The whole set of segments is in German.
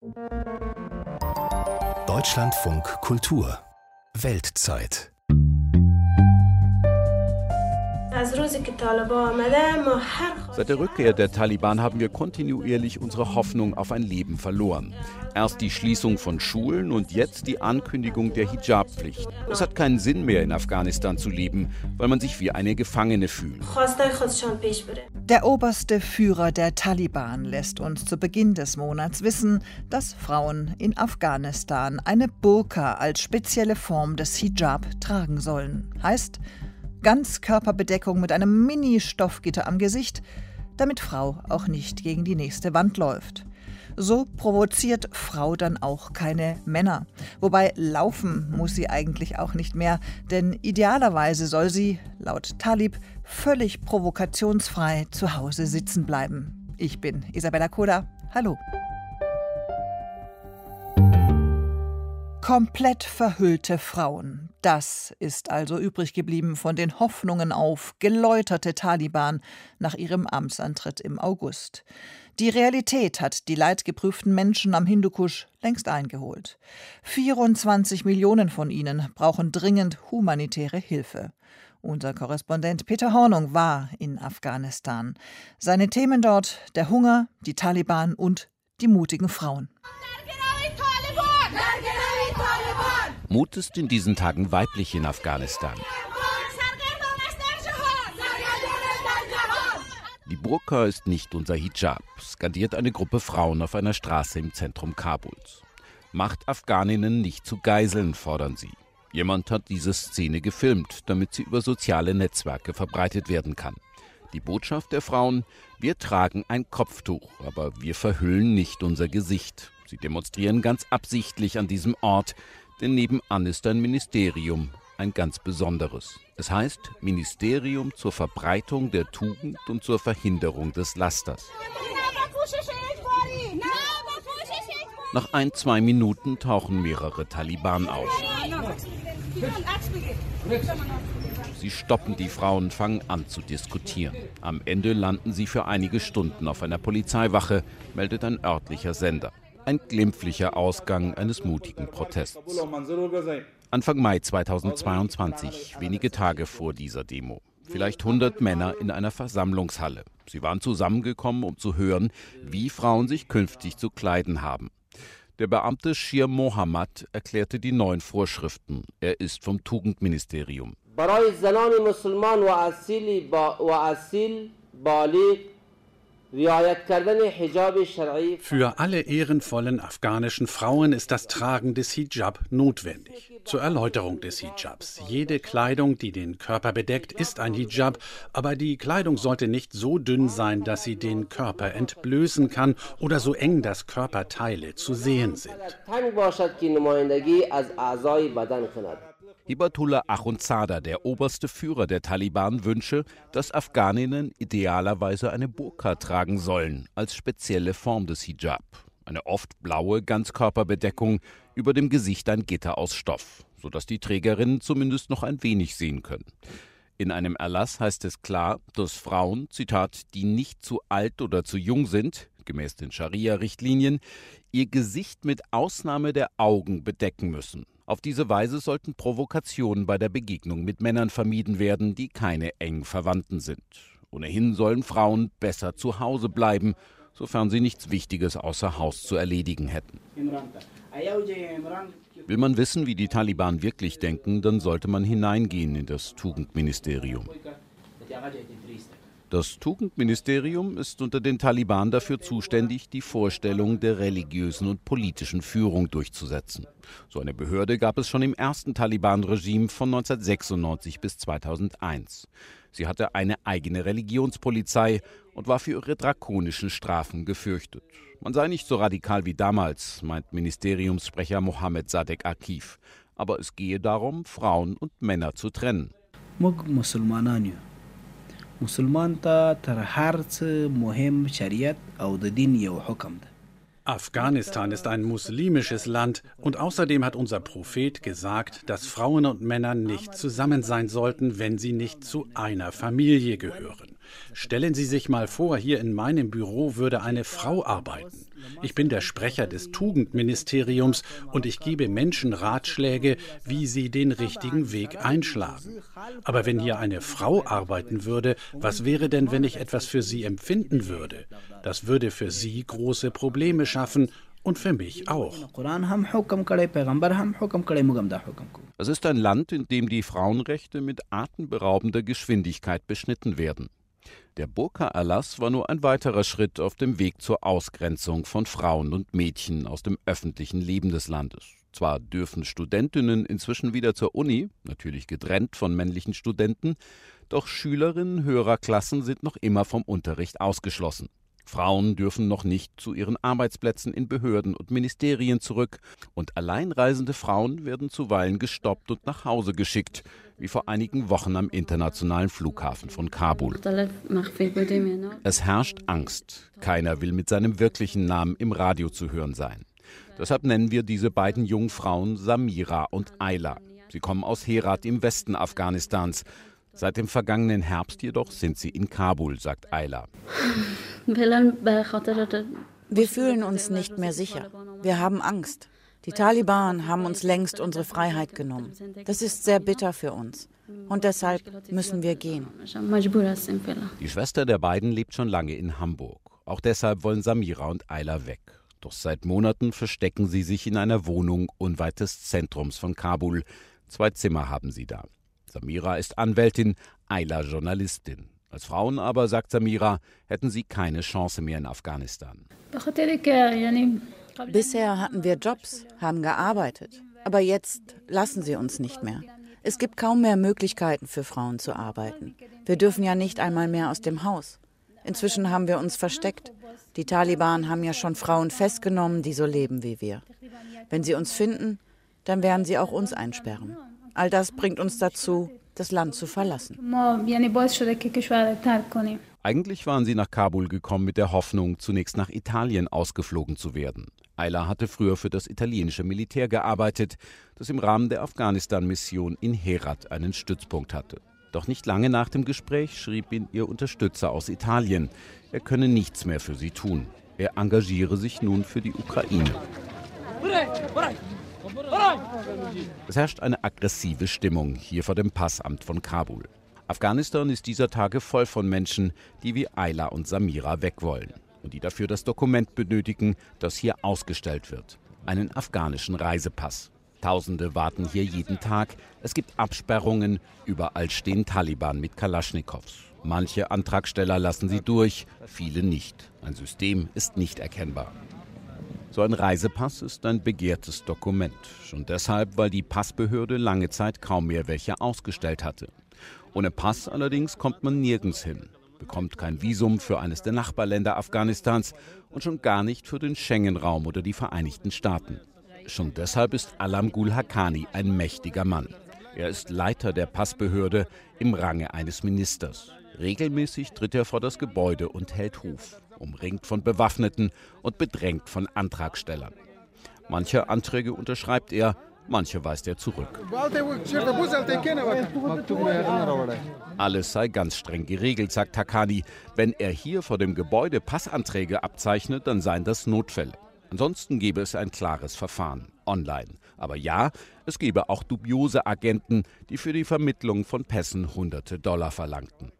Deutschlandfunk Kultur Weltzeit. Seit der Rückkehr der Taliban haben wir kontinuierlich unsere Hoffnung auf ein Leben verloren. Erst die Schließung von Schulen und jetzt die Ankündigung der Hijab-Pflicht. Es hat keinen Sinn mehr, in Afghanistan zu leben, weil man sich wie eine Gefangene fühlt. Der oberste Führer der Taliban lässt uns zu Beginn des Monats wissen, dass Frauen in Afghanistan eine Burka als spezielle Form des Hijab tragen sollen. Heißt, Ganzkörperbedeckung mit einem Mini-Stoffgitter am Gesicht, damit Frau auch nicht gegen die nächste Wand läuft. So provoziert Frau dann auch keine Männer. Wobei laufen muss sie eigentlich auch nicht mehr, denn idealerweise soll sie, laut Talib, völlig provokationsfrei zu Hause sitzen bleiben. Ich bin Isabella Koda. Hallo. Komplett verhüllte Frauen. Das ist also übrig geblieben von den Hoffnungen auf geläuterte Taliban nach ihrem Amtsantritt im August. Die Realität hat die leidgeprüften Menschen am Hindukusch längst eingeholt. 24 Millionen von ihnen brauchen dringend humanitäre Hilfe. Unser Korrespondent Peter Hornung war in Afghanistan. Seine Themen dort: der Hunger, die Taliban und die mutigen Frauen. Mut ist in diesen Tagen weiblich in Afghanistan. Die Burka ist nicht unser Hijab, skandiert eine Gruppe Frauen auf einer Straße im Zentrum Kabuls. Macht Afghaninnen nicht zu Geiseln, fordern sie. Jemand hat diese Szene gefilmt, damit sie über soziale Netzwerke verbreitet werden kann. Die Botschaft der Frauen: wir tragen ein Kopftuch, aber wir verhüllen nicht unser Gesicht. Sie demonstrieren ganz absichtlich an diesem Ort, denn nebenan ist ein Ministerium, ein ganz besonderes. Es heißt Ministerium zur Verbreitung der Tugend und zur Verhinderung des Lasters. Nach 1-2 Minuten tauchen mehrere Taliban auf. Sie stoppen die Frauen und fangen an zu diskutieren. Am Ende landen sie für einige Stunden auf einer Polizeiwache, meldet ein örtlicher Sender. Ein glimpflicher Ausgang eines mutigen Protests. Anfang Mai 2022, wenige Tage vor dieser Demo. Vielleicht 100 Männer in einer Versammlungshalle. Sie waren zusammengekommen, um zu hören, wie Frauen sich künftig zu kleiden haben. Der Beamte Shir Mohammad erklärte die neuen Vorschriften. Er ist vom Tugendministerium. Für alle ehrenvollen afghanischen Frauen ist das Tragen des Hijab notwendig. Zur Erläuterung des Hijabs: jede Kleidung, die den Körper bedeckt, ist ein Hijab, aber die Kleidung sollte nicht so dünn sein, dass sie den Körper entblößen kann oder so eng, dass Körperteile zu sehen sind. Hibatullah Akhundzada, der oberste Führer der Taliban, wünsche, dass Afghaninnen idealerweise eine Burka tragen sollen, als spezielle Form des Hijab. Eine oft blaue Ganzkörperbedeckung, über dem Gesicht ein Gitter aus Stoff, sodass die Trägerinnen zumindest noch ein wenig sehen können. In einem Erlass heißt es klar, dass Frauen, Zitat, die nicht zu alt oder zu jung sind, gemäß den Scharia-Richtlinien, ihr Gesicht mit Ausnahme der Augen bedecken müssen. Auf diese Weise sollten Provokationen bei der Begegnung mit Männern vermieden werden, die keine engen Verwandten sind. Ohnehin sollen Frauen besser zu Hause bleiben, sofern sie nichts Wichtiges außer Haus zu erledigen hätten. Will man wissen, wie die Taliban wirklich denken, dann sollte man hineingehen in das Tugendministerium. Das Tugendministerium ist unter den Taliban dafür zuständig, die Vorstellung der religiösen und politischen Führung durchzusetzen. So eine Behörde gab es schon im ersten Taliban-Regime von 1996 bis 2001. Sie hatte eine eigene Religionspolizei und war für ihre drakonischen Strafen gefürchtet. Man sei nicht so radikal wie damals, meint Ministeriumssprecher Mohammed Sadek Akif. Aber es gehe darum, Frauen und Männer zu trennen. Afghanistan ist ein muslimisches Land und außerdem hat unser Prophet gesagt, dass Frauen und Männer nicht zusammen sein sollten, wenn sie nicht zu einer Familie gehören. Stellen Sie sich mal vor, hier in meinem Büro würde eine Frau arbeiten. Ich bin der Sprecher des Tugendministeriums und ich gebe Menschen Ratschläge, wie sie den richtigen Weg einschlagen. Aber wenn hier eine Frau arbeiten würde, was wäre denn, wenn ich etwas für sie empfinden würde? Das würde für sie große Probleme schaffen. Und für mich auch. Es ist ein Land, in dem die Frauenrechte mit atemberaubender Geschwindigkeit beschnitten werden. Der Burka-Erlass war nur ein weiterer Schritt auf dem Weg zur Ausgrenzung von Frauen und Mädchen aus dem öffentlichen Leben des Landes. Zwar dürfen Studentinnen inzwischen wieder zur Uni, natürlich getrennt von männlichen Studenten, doch Schülerinnen höherer Klassen sind noch immer vom Unterricht ausgeschlossen. Frauen dürfen noch nicht zu ihren Arbeitsplätzen in Behörden und Ministerien zurück und alleinreisende Frauen werden zuweilen gestoppt und nach Hause geschickt, wie vor einigen Wochen am internationalen Flughafen von Kabul. Es herrscht Angst. Keiner will mit seinem wirklichen Namen im Radio zu hören sein. Deshalb nennen wir diese beiden jungen Frauen Samira und Ayla. Sie kommen aus Herat im Westen Afghanistans. Seit dem vergangenen Herbst jedoch sind sie in Kabul, sagt Ayla. Wir fühlen uns nicht mehr sicher. Wir haben Angst. Die Taliban haben uns längst unsere Freiheit genommen. Das ist sehr bitter für uns. Und deshalb müssen wir gehen. Die Schwester der beiden lebt schon lange in Hamburg. Auch deshalb wollen Samira und Ayla weg. Doch seit Monaten verstecken sie sich in einer Wohnung unweit des Zentrums von Kabul. 2 Zimmer haben sie da. Samira ist Anwältin, Ayla Journalistin. Als Frauen aber, sagt Samira, hätten sie keine Chance mehr in Afghanistan. Bisher hatten wir Jobs, haben gearbeitet. Aber jetzt lassen sie uns nicht mehr. Es gibt kaum mehr Möglichkeiten für Frauen zu arbeiten. Wir dürfen ja nicht einmal mehr aus dem Haus. Inzwischen haben wir uns versteckt. Die Taliban haben ja schon Frauen festgenommen, die so leben wie wir. Wenn sie uns finden, dann werden sie auch uns einsperren. All das bringt uns dazu, das Land zu verlassen. Eigentlich waren sie nach Kabul gekommen mit der Hoffnung, zunächst nach Italien ausgeflogen zu werden. Ayla hatte früher für das italienische Militär gearbeitet, das im Rahmen der Afghanistan-Mission in Herat einen Stützpunkt hatte. Doch nicht lange nach dem Gespräch schrieb ihn ihr Unterstützer aus Italien, er könne nichts mehr für sie tun. Er engagiere sich nun für die Ukraine. Es herrscht eine aggressive Stimmung hier vor dem Passamt von Kabul. Afghanistan ist dieser Tage voll von Menschen, die wie Ayla und Samira weg wollen und die dafür das Dokument benötigen, das hier ausgestellt wird. Einen afghanischen Reisepass. Tausende warten hier jeden Tag. Es gibt Absperrungen. Überall stehen Taliban mit Kalaschnikows. Manche Antragsteller lassen sie durch, viele nicht. Ein System ist nicht erkennbar. So ein Reisepass ist ein begehrtes Dokument. Schon deshalb, weil die Passbehörde lange Zeit kaum mehr welche ausgestellt hatte. Ohne Pass allerdings kommt man nirgends hin, bekommt kein Visum für eines der Nachbarländer Afghanistans und schon gar nicht für den Schengen-Raum oder die Vereinigten Staaten. Schon deshalb ist Alam Gul Haqqani ein mächtiger Mann. Er ist Leiter der Passbehörde im Range eines Ministers. Regelmäßig tritt er vor das Gebäude und hält Huf, umringt von Bewaffneten und bedrängt von Antragstellern. Manche Anträge unterschreibt er, manche weist er zurück. Alles sei ganz streng geregelt, sagt Haqqani. Wenn er hier vor dem Gebäude Passanträge abzeichnet, dann seien das Notfälle. Ansonsten gäbe es ein klares Verfahren, online. Aber ja, es gäbe auch dubiose Agenten, die für die Vermittlung von Pässen Hunderte Dollar verlangten.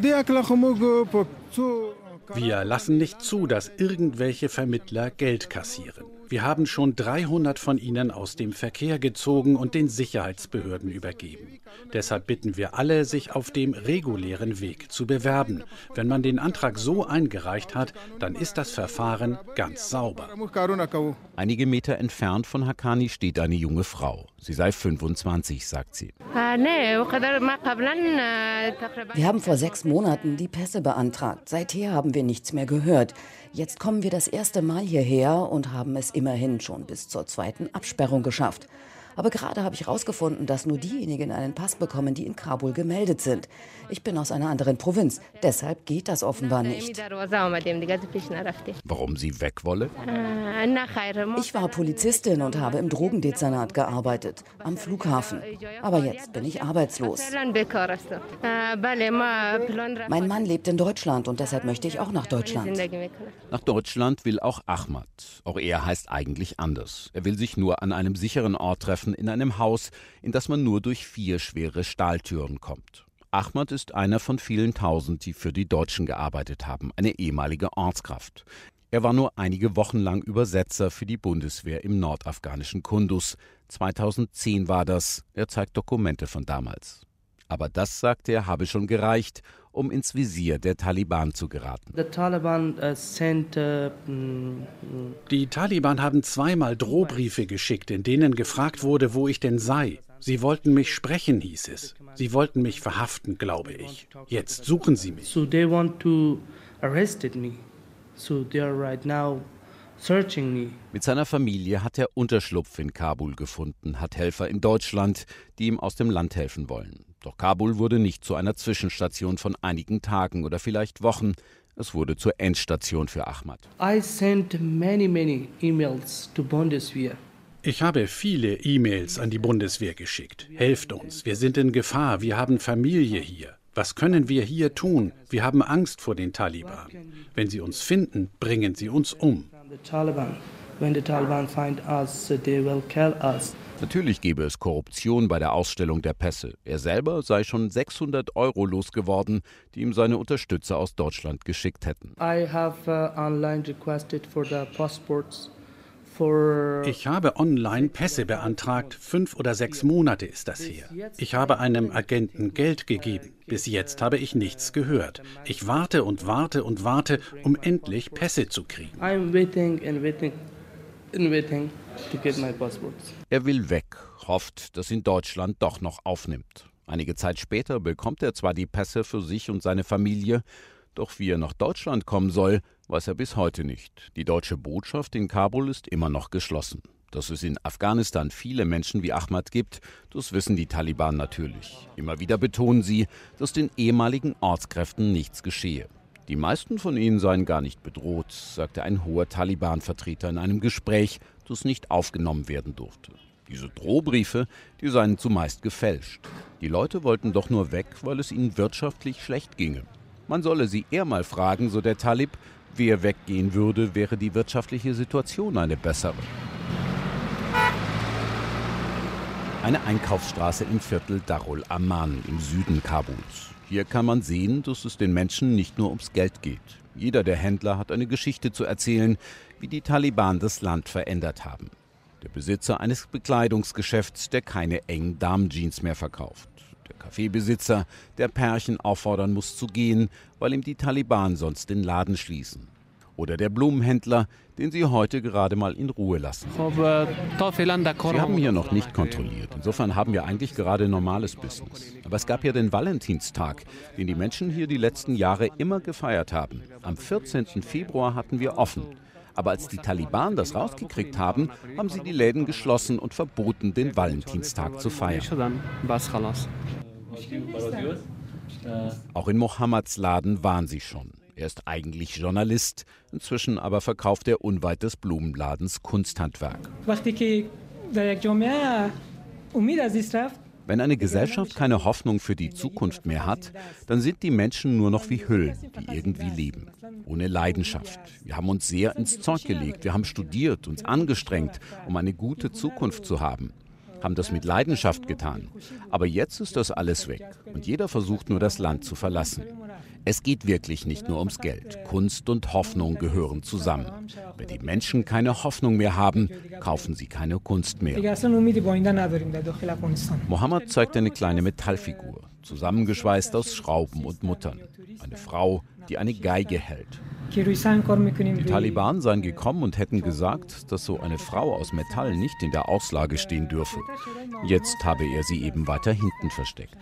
Wir lassen nicht zu, dass irgendwelche Vermittler Geld kassieren. Wir haben schon 300 von ihnen aus dem Verkehr gezogen und den Sicherheitsbehörden übergeben. Deshalb bitten wir alle, sich auf dem regulären Weg zu bewerben. Wenn man den Antrag so eingereicht hat, dann ist das Verfahren ganz sauber. Einige Meter entfernt von Haqqani steht eine junge Frau. Sie sei 25, sagt sie. Wir haben vor 6 Monaten die Pässe beantragt. Seither haben wir nichts mehr gehört. Jetzt kommen wir das erste Mal hierher und haben es immerhin schon bis zur 2. Absperrung geschafft. Aber gerade habe ich herausgefunden, dass nur diejenigen einen Pass bekommen, die in Kabul gemeldet sind. Ich bin aus einer anderen Provinz. Deshalb geht das offenbar nicht. Warum sie weg wolle? Ich war Polizistin und habe im Drogendezernat gearbeitet, am Flughafen. Aber jetzt bin ich arbeitslos. Mein Mann lebt in Deutschland und deshalb möchte ich auch nach Deutschland. Nach Deutschland will auch Ahmad. Auch er heißt eigentlich anders. Er will sich nur an einem sicheren Ort treffen, in einem Haus, in das man nur durch 4 schwere Stahltüren kommt. Ahmad ist einer von vielen Tausend, die für die Deutschen gearbeitet haben, eine ehemalige Ortskraft. Er war nur einige Wochen lang Übersetzer für die Bundeswehr im nordafghanischen Kunduz. 2010 war das. Er zeigt Dokumente von damals. Aber das, sagt er, habe schon gereicht, um ins Visier der Taliban zu geraten. Die Taliban haben 2-mal Drohbriefe geschickt, in denen gefragt wurde, wo ich denn sei. Sie wollten mich sprechen, hieß es. Sie wollten mich verhaften, glaube ich. Jetzt suchen sie mich. Mit seiner Familie hat er Unterschlupf in Kabul gefunden, hat Helfer in Deutschland, die ihm aus dem Land helfen wollen. Doch Kabul wurde nicht zu einer Zwischenstation von einigen Tagen oder vielleicht Wochen. Es wurde zur Endstation für Ahmad. Ich habe viele E-Mails an die Bundeswehr geschickt. Helft uns, wir sind in Gefahr, wir haben Familie hier. Was können wir hier tun? Wir haben Angst vor den Taliban. Wenn sie uns finden, bringen sie uns um. Natürlich gebe es Korruption bei der Ausstellung der Pässe. Er selber sei schon 600 € losgeworden, die ihm seine Unterstützer aus Deutschland geschickt hätten. Ich habe online Pässe beantragt, 5 oder 6 Monate ist das her. Ich habe einem Agenten Geld gegeben. Bis jetzt habe ich nichts gehört. Ich warte und warte und warte, um endlich Pässe zu kriegen. Er will weg, hofft, dass ihn Deutschland doch noch aufnimmt. Einige Zeit später bekommt er zwar die Pässe für sich und seine Familie, doch wie er nach Deutschland kommen soll, weiß er bis heute nicht. Die deutsche Botschaft in Kabul ist immer noch geschlossen. Dass es in Afghanistan viele Menschen wie Ahmad gibt, das wissen die Taliban natürlich. Immer wieder betonen sie, dass den ehemaligen Ortskräften nichts geschehe. Die meisten von ihnen seien gar nicht bedroht, sagte ein hoher Taliban-Vertreter in einem Gespräch, das nicht aufgenommen werden durfte. Diese Drohbriefe, die seien zumeist gefälscht. Die Leute wollten doch nur weg, weil es ihnen wirtschaftlich schlecht ginge. Man solle sie eher mal fragen, so der Talib, wer weggehen würde, wäre die wirtschaftliche Situation eine bessere. Eine Einkaufsstraße im Viertel Darul Aman im Süden Kabuls. Hier kann man sehen, dass es den Menschen nicht nur ums Geld geht. Jeder der Händler hat eine Geschichte zu erzählen, wie die Taliban das Land verändert haben. Der Besitzer eines Bekleidungsgeschäfts, der keine engen Damenjeans mehr verkauft. Der Kaffeebesitzer, der Pärchen auffordern muss zu gehen, weil ihm die Taliban sonst den Laden schließen. Oder der Blumenhändler, den sie heute gerade mal in Ruhe lassen. Sie haben hier noch nicht kontrolliert. Insofern haben wir eigentlich gerade normales Business. Aber es gab ja den Valentinstag, den die Menschen hier die letzten Jahre immer gefeiert haben. Am 14. Februar hatten wir offen. Aber als die Taliban das rausgekriegt haben, haben sie die Läden geschlossen und verboten, den Valentinstag zu feiern. Auch in Mohammads Laden waren sie schon. Er ist eigentlich Journalist, inzwischen aber verkauft er unweit des Blumenladens Kunsthandwerk. Wenn eine Gesellschaft keine Hoffnung für die Zukunft mehr hat, dann sind die Menschen nur noch wie Hüllen, die irgendwie leben. Ohne Leidenschaft. Wir haben uns sehr ins Zeug gelegt, wir haben studiert, uns angestrengt, um eine gute Zukunft zu haben. Haben das mit Leidenschaft getan. Aber jetzt ist das alles weg und jeder versucht nur das Land zu verlassen. Es geht wirklich nicht nur ums Geld. Kunst und Hoffnung gehören zusammen. Wenn die Menschen keine Hoffnung mehr haben, kaufen sie keine Kunst mehr. Mohammad zeigt eine kleine Metallfigur, zusammengeschweißt aus Schrauben und Muttern. Eine Frau, die eine Geige hält. Die Taliban seien gekommen und hätten gesagt, dass so eine Frau aus Metall nicht in der Auslage stehen dürfe. Jetzt habe er sie eben weiter hinten versteckt.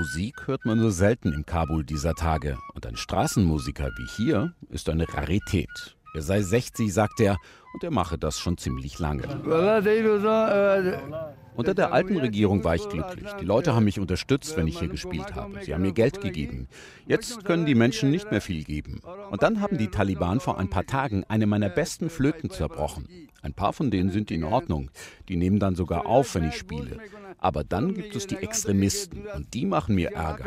Musik hört man nur selten in Kabul dieser Tage. Und ein Straßenmusiker wie hier ist eine Rarität. Er sei 60, sagt er, und er mache das schon ziemlich lange. Unter der alten Regierung war ich glücklich. Die Leute haben mich unterstützt, wenn ich hier gespielt habe. Sie haben mir Geld gegeben. Jetzt können die Menschen nicht mehr viel geben. Und dann haben die Taliban vor ein paar Tagen eine meiner besten Flöten zerbrochen. Ein paar von denen sind in Ordnung. Die nehmen dann sogar auf, wenn ich spiele. Aber dann gibt es die Extremisten und die machen mir Ärger.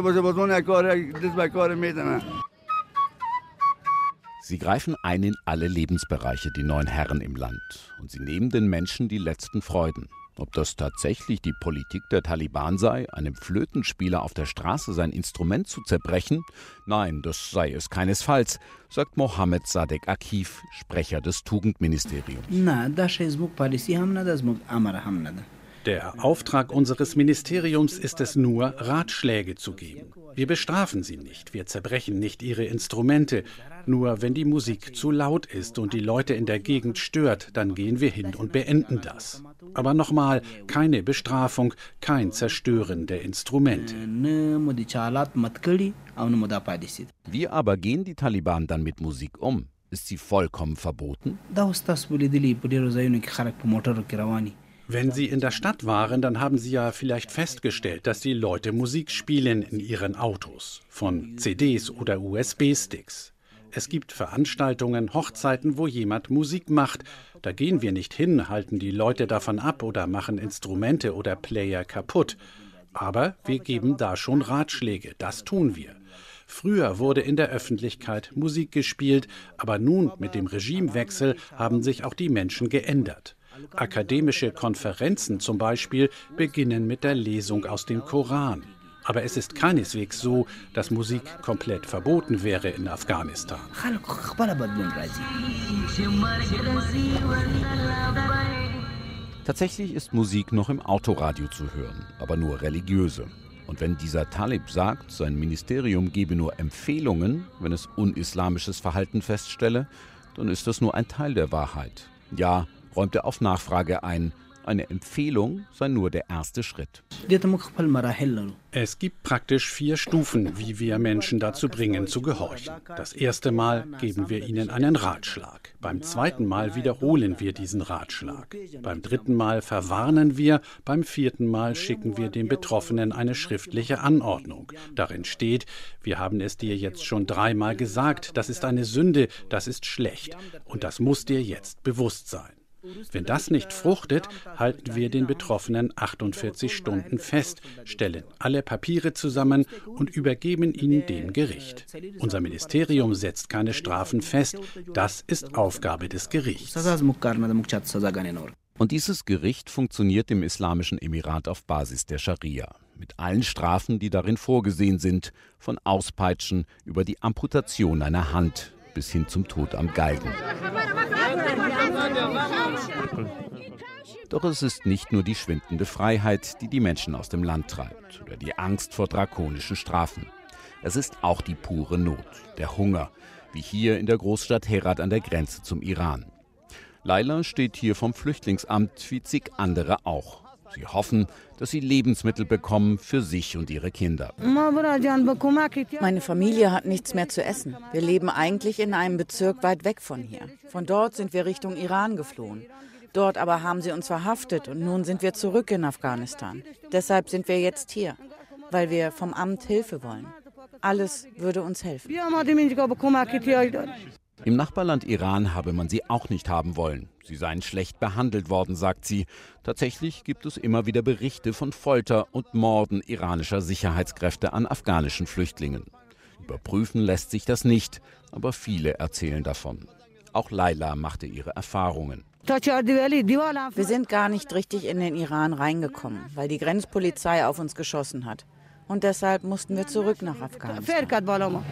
Sie greifen ein in alle Lebensbereiche, die neuen Herren im Land. Und sie nehmen den Menschen die letzten Freuden. Ob das tatsächlich die Politik der Taliban sei, einem Flötenspieler auf der Straße sein Instrument zu zerbrechen? Nein, das sei es keinesfalls, sagt Mohammed Sadek Akif, Sprecher des Tugendministeriums. Der Auftrag unseres Ministeriums ist es nur, Ratschläge zu geben. Wir bestrafen sie nicht, wir zerbrechen nicht ihre Instrumente. Nur wenn die Musik zu laut ist und die Leute in der Gegend stört, dann gehen wir hin und beenden das. Aber nochmal, keine Bestrafung, kein Zerstören der Instrumente. Wie aber gehen die Taliban dann mit Musik um? Ist sie vollkommen verboten? Wenn Sie in der Stadt waren, dann haben Sie ja vielleicht festgestellt, dass die Leute Musik spielen in ihren Autos, von CDs oder USB-Sticks. Es gibt Veranstaltungen, Hochzeiten, wo jemand Musik macht. Da gehen wir nicht hin, halten die Leute davon ab oder machen Instrumente oder Player kaputt. Aber wir geben da schon Ratschläge, das tun wir. Früher wurde in der Öffentlichkeit Musik gespielt, aber nun mit dem Regimewechsel haben sich auch die Menschen geändert. Akademische Konferenzen zum Beispiel beginnen mit der Lesung aus dem Koran. Aber es ist keineswegs so, dass Musik komplett verboten wäre in Afghanistan. Tatsächlich ist Musik noch im Autoradio zu hören, aber nur religiöse. Und wenn dieser Talib sagt, sein Ministerium gebe nur Empfehlungen, wenn es unislamisches Verhalten feststelle, dann ist das nur ein Teil der Wahrheit. Ja, räumt er auf Nachfrage ein, eine Empfehlung sei nur der erste Schritt. Es gibt praktisch 4 Stufen, wie wir Menschen dazu bringen, zu gehorchen. Das erste Mal geben wir ihnen einen Ratschlag. Beim zweiten Mal wiederholen wir diesen Ratschlag. Beim dritten Mal verwarnen wir. Beim 4. Mal schicken wir dem Betroffenen eine schriftliche Anordnung. Darin steht, wir haben es dir jetzt schon 3 Mal gesagt, das ist eine Sünde, das ist schlecht. Und das muss dir jetzt bewusst sein. Wenn das nicht fruchtet, halten wir den Betroffenen 48 Stunden fest, stellen alle Papiere zusammen und übergeben ihn dem Gericht. Unser Ministerium setzt keine Strafen fest, das ist Aufgabe des Gerichts. Und dieses Gericht funktioniert im Islamischen Emirat auf Basis der Scharia, mit allen Strafen, die darin vorgesehen sind, von Auspeitschen über die Amputation einer Hand bis hin zum Tod am Galgen. Doch es ist nicht nur die schwindende Freiheit, die die Menschen aus dem Land treibt, oder die Angst vor drakonischen Strafen. Es ist auch die pure Not, der Hunger, wie hier in der Großstadt Herat an der Grenze zum Iran. Laila steht hier vom Flüchtlingsamt, wie zig andere auch. Sie hoffen, dass sie Lebensmittel bekommen für sich und ihre Kinder. Meine Familie hat nichts mehr zu essen. Wir leben eigentlich in einem Bezirk weit weg von hier. Von dort sind wir Richtung Iran geflohen. Dort aber haben sie uns verhaftet und nun sind wir zurück in Afghanistan. Deshalb sind wir jetzt hier, weil wir vom Amt Hilfe wollen. Alles würde uns helfen. Im Nachbarland Iran habe man sie auch nicht haben wollen. Sie seien schlecht behandelt worden, sagt sie. Tatsächlich gibt es immer wieder Berichte von Folter und Morden iranischer Sicherheitskräfte an afghanischen Flüchtlingen. Überprüfen lässt sich das nicht, aber viele erzählen davon. Auch Laila machte ihre Erfahrungen. Wir sind gar nicht richtig in den Iran reingekommen, weil die Grenzpolizei auf uns geschossen hat. Und deshalb mussten wir zurück nach Afghanistan.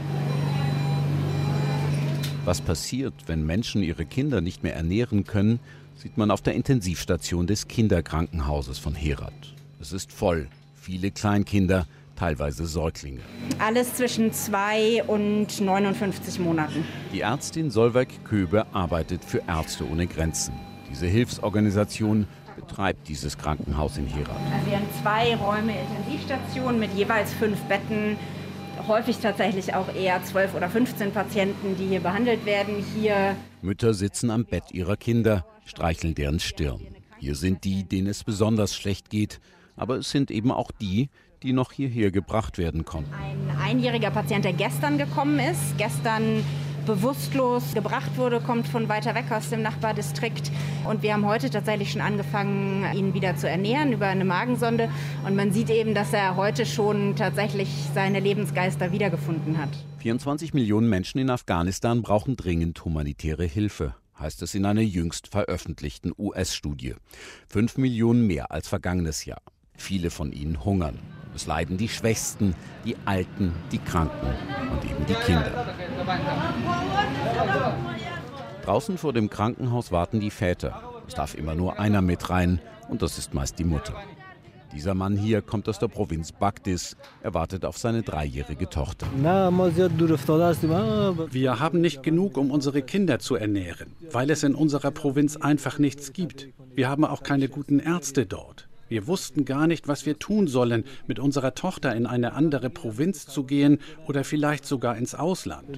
Was passiert, wenn Menschen ihre Kinder nicht mehr ernähren können, sieht man auf der Intensivstation des Kinderkrankenhauses von Herat. Es ist voll, viele Kleinkinder, teilweise Säuglinge. Alles zwischen 2 und 59 Monaten. Die Ärztin Solveig Köbe arbeitet für Ärzte ohne Grenzen. Diese Hilfsorganisation betreibt dieses Krankenhaus in Herat. Also wir haben 2 Räume Intensivstation mit jeweils 5 Betten. Häufig tatsächlich auch eher 12 oder 15 Patienten, die hier behandelt werden. Hier Mütter sitzen am Bett ihrer Kinder, streicheln deren Stirn. Hier sind die, denen es besonders schlecht geht. Aber es sind eben auch die, die noch hierher gebracht werden konnten. Ein einjähriger Patient, der gestern gekommen ist, gestern bewusstlos gebracht wurde, kommt von weiter weg aus dem Nachbardistrikt. Und wir haben heute tatsächlich schon angefangen, ihn wieder zu ernähren über eine Magensonde. Und man sieht eben, dass er heute schon tatsächlich seine Lebensgeister wiedergefunden hat. 24 Millionen Menschen in Afghanistan brauchen dringend humanitäre Hilfe, heißt es in einer jüngst veröffentlichten US-Studie. 5 Millionen mehr als vergangenes Jahr. Viele von ihnen hungern. Es leiden die Schwächsten, die Alten, die Kranken und eben die Kinder. Draußen vor dem Krankenhaus warten die Väter. Es darf immer nur einer mit rein und das ist meist die Mutter. Dieser Mann hier kommt aus der Provinz Bagdis. Er wartet auf seine 3-jährige Tochter. Wir haben nicht genug, um unsere Kinder zu ernähren, weil es in unserer Provinz einfach nichts gibt. Wir haben auch keine guten Ärzte dort. Wir wussten gar nicht, was wir tun sollen, mit unserer Tochter in eine andere Provinz zu gehen oder vielleicht sogar ins Ausland.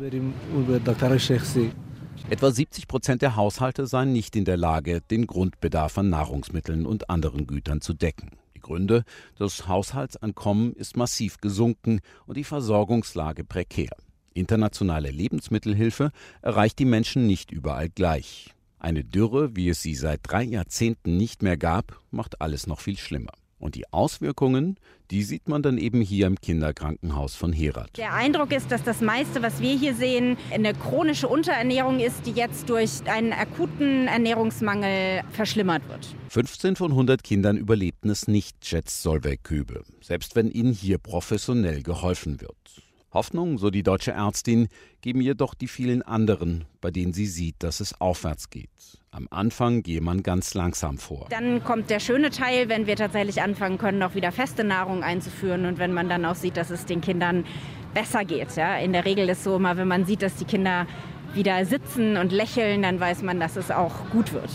Etwa 70% der Haushalte seien nicht in der Lage, den Grundbedarf an Nahrungsmitteln und anderen Gütern zu decken. Die Gründe: Das Haushaltsankommen ist massiv gesunken und die Versorgungslage prekär. Internationale Lebensmittelhilfe erreicht die Menschen nicht überall gleich. Eine Dürre, wie es sie seit 3 Jahrzehnten nicht mehr gab, macht alles noch viel schlimmer. Und die Auswirkungen, die sieht man dann eben hier im Kinderkrankenhaus von Herat. Der Eindruck ist, dass das meiste, was wir hier sehen, eine chronische Unterernährung ist, die jetzt durch einen akuten Ernährungsmangel verschlimmert wird. 15 von 100 Kindern überlebten es nicht, schätzt Solveig Köbe, selbst wenn ihnen hier professionell geholfen wird. Hoffnung, so die deutsche Ärztin, geben jedoch die vielen anderen, bei denen sie sieht, dass es aufwärts geht. Am Anfang gehe man ganz langsam vor. Dann kommt der schöne Teil, wenn wir tatsächlich anfangen können, auch wieder feste Nahrung einzuführen und wenn man dann auch sieht, dass es den Kindern besser geht. Ja? In der Regel ist so immer, wenn man sieht, dass die Kinder wieder sitzen und lächeln, dann weiß man, dass es auch gut wird.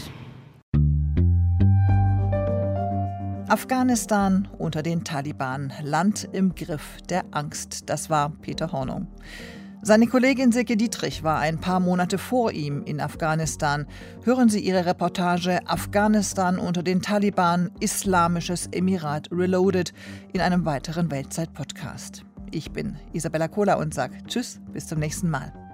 Afghanistan unter den Taliban, Land im Griff der Angst. Das war Peter Hornung. Seine Kollegin Silke Dietrich war ein paar Monate vor ihm in Afghanistan. Hören Sie ihre Reportage Afghanistan unter den Taliban, Islamisches Emirat Reloaded in einem weiteren Weltzeit-Podcast. Ich bin Isabella Kohler und sage Tschüss, bis zum nächsten Mal.